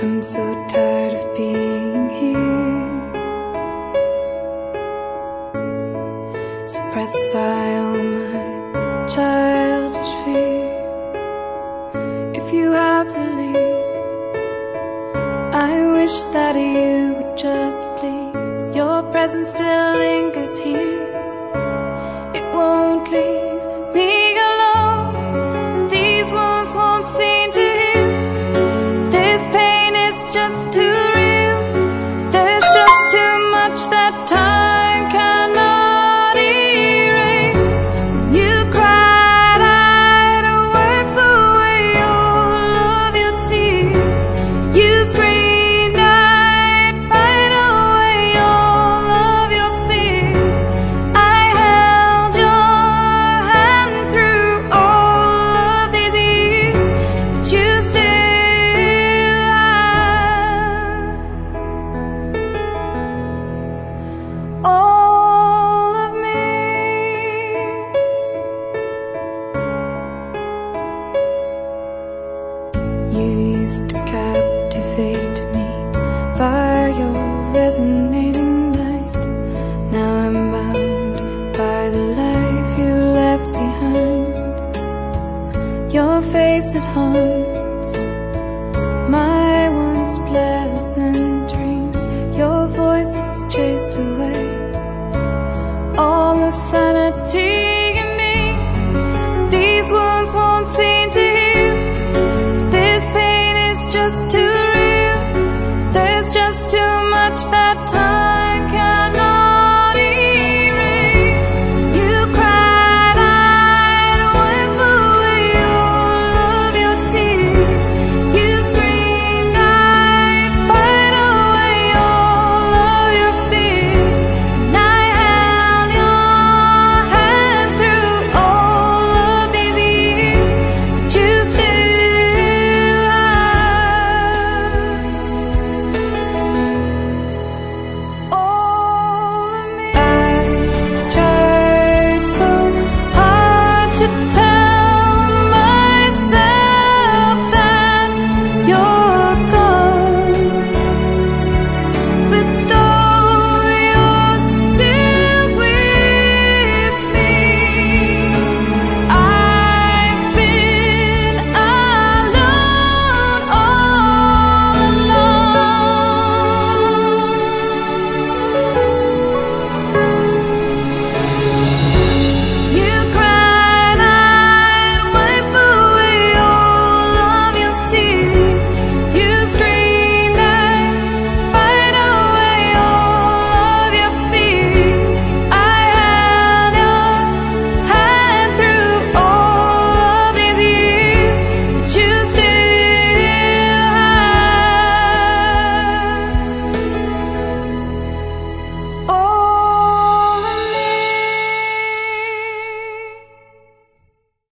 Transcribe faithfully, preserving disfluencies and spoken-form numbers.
I'm so tired of being here, suppressed by all my childish fear. If you had to leave, I wish that you would just leave. Your presence still lingers here, it won't leave me alone. These wounds won't seem to heal. This pain is just too real. There's just too much that time cannot erase. When you cried, I'd wipe away all of your tears. You screamed, I'd fight away all of your fears. I held your hand through all of these years, but you still have all of me. You used to captivate me by your resonating light. Now I'm bound by the life you left behind. Your face at home